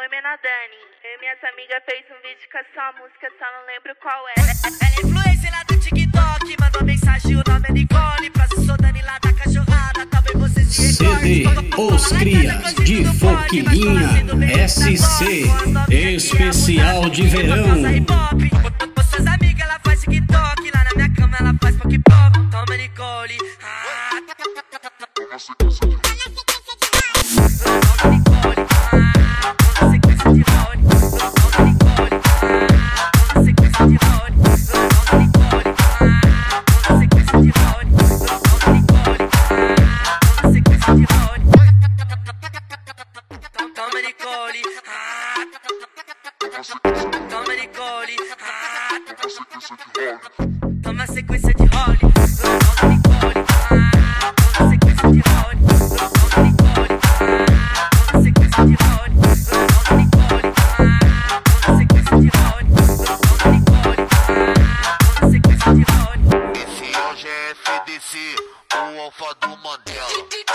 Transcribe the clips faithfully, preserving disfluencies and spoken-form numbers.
Oi, Mena Dani. Eu e minhas amigas fez um vídeo com a sua música, só não lembro qual é. Ela é influencer lá do TikTok, mandou mensagem, o nome é Nicole. Pra se sou Dani lá da cachorrada, talvez você se C D Os Crias de Foquilinha S C Especial de Verão. Com suas amigas ela faz TikTok, lá na minha cama ela faz pop pop. Toma Nicole. Ah. Toma sequência de Toma Nicole, ah. Toma Nicole, ah. Toma sequência de role. Toma Nicole, ah. Toma sequência de role. Toma Nicole, ah. Toma sequência de role. Toma Nicole, ah. Toma sequência de role. Toma Nicole, ah. Toma sequência de role. Esse hoje é F D C, o alfa do Mandela.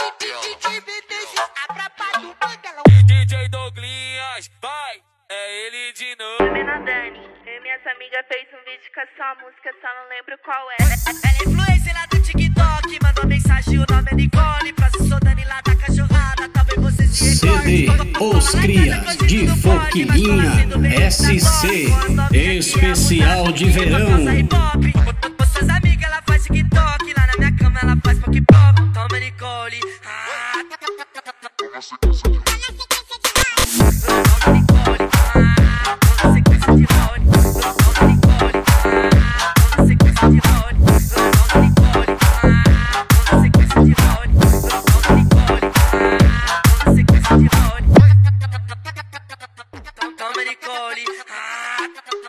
D J Douglinhas, vai, é ele de novo. Oi, Mena Dani. Eu e minhas amigas fez um vídeo com a sua música, só não lembro qual é. Ela é influencer lá do TikTok, mandou mensagem, o nome é Nicole. Pra se sou Dani lá da cachorrada, talvez você se C D Os Crias de Foquilinha S C Especial de Verão. Com suas amigas ela faz TikTok, lá na minha cama ela faz pop pop. Toma Nicole, ah. Toma sequência de role. Toma Nicole, ah. Toma sequência de role. Toma Nicole, ah. Toma sequência de role. Toma Nicole, ah. Toma sequência de role. Toma Nicole, ah. Toma sequência de role. Toma Nicole, ah.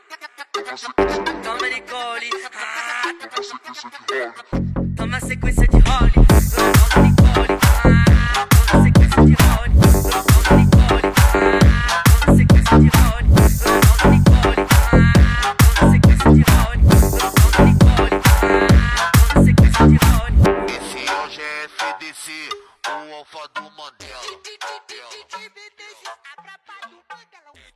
Toma Nicole, ah. Toma sequência de role. Toma Nicole, ah. Toma sequência de role. Toma Nicole, ah. Toma sequência de role. Toma Nicole, ah. Toma sequência de role. Toma Nicole, ah. Toma sequência de role. Esse hoje é F D C, o alfa do Mandela.